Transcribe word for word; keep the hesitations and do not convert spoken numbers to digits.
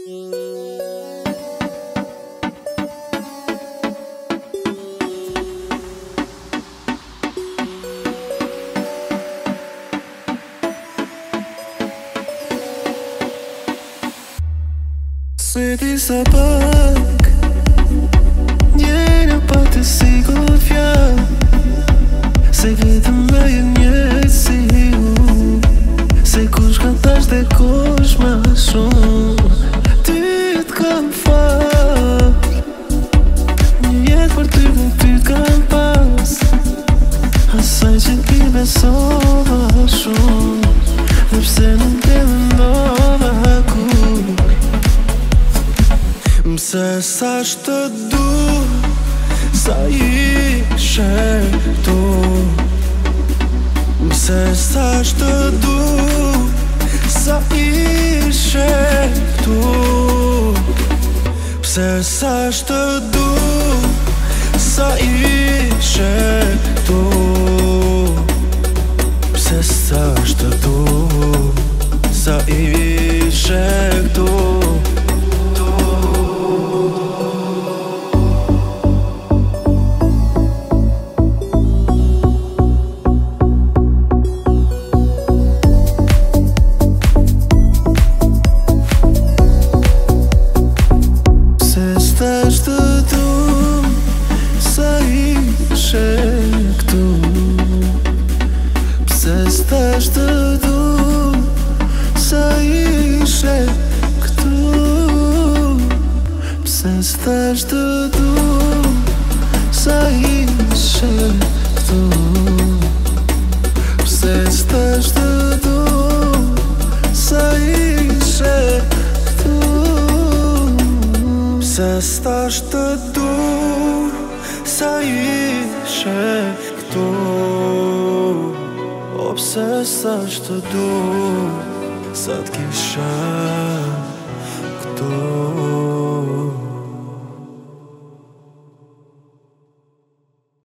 Se ti sa pak njëra pa të sigurt fjallë, se vetëm me e një si u, se kush ka tash dhe kush ma shumë. Ty t'kam fal, një jetë për ty dhe ty t'kam pas, asaj që ti besova shumë, dhe pse nuk e mendova kur. Mëse sa shtë du, sa ishe tu. Mëse sa shtë du, sa ishe tu. Pse sa shtë du, sa ishe tu. Pse sa shtë du, sa ishe tu. Pse s'tash të du, sa ishe këtu. Pse s'tash të du, sa ishe këtu. Pse s'tash të du, sa ishe këtu. Pse s'tash të du, sa ishe këtu. O pse sa shtë du, sa t'kisha